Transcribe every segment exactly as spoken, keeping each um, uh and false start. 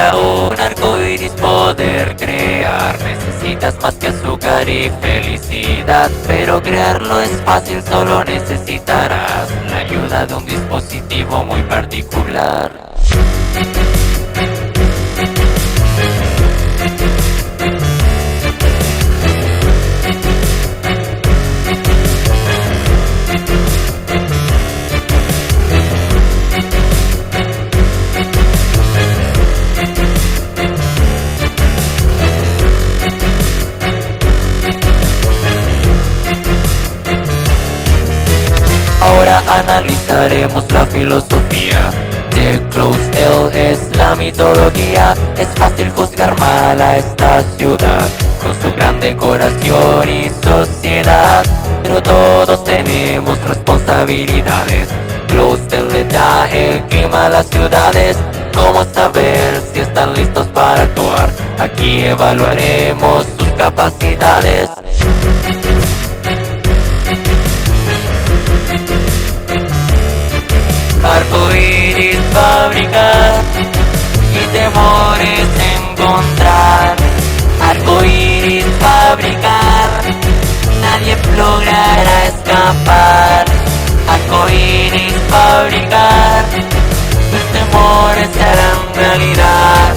Para un arco iris poder crear necesitas más que azúcar y felicidad. Pero crearlo es fácil, solo necesitarás la ayuda de un dispositivo muy particular. Ahora analizaremos la filosofía de Clouzet, es la mitología. Es fácil juzgar mal a esta ciudad con su gran decoración y sociedad, pero todos tenemos responsabilidades. Clouzet le da el clima a las ciudades. ¿Cómo saber si están listos para actuar? Aquí evaluaremos sus capacidades. Arco iris fabricar y temores encontrar. Arco iris fabricar, nadie logrará escapar. Arco iris fabricar, tus temores se harán realidad.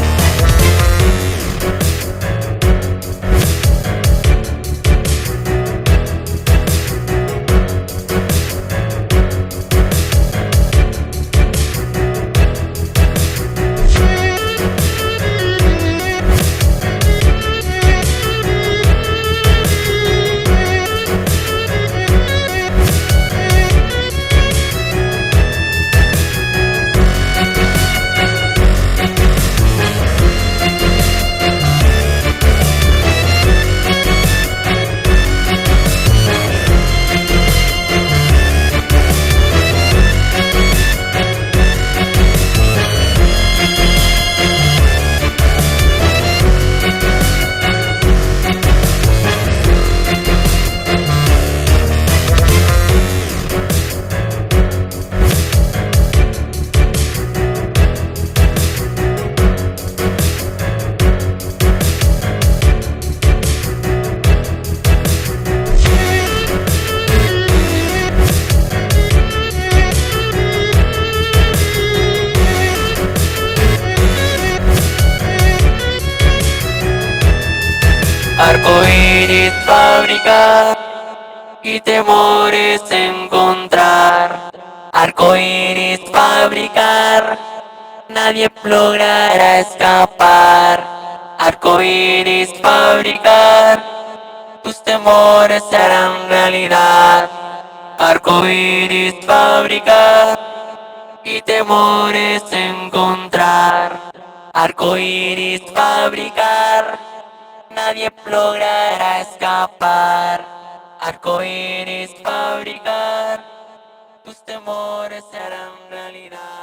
Arco iris fabricar y temores encontrar. Arco iris fabricar, nadie logrará escapar. Arco iris fabricar, tus temores se harán realidad. Arco iris fabricar y temores encontrar. Arco iris fabricar, nadie logrará escapar. Arco iris fabricar, tus temores se harán realidad.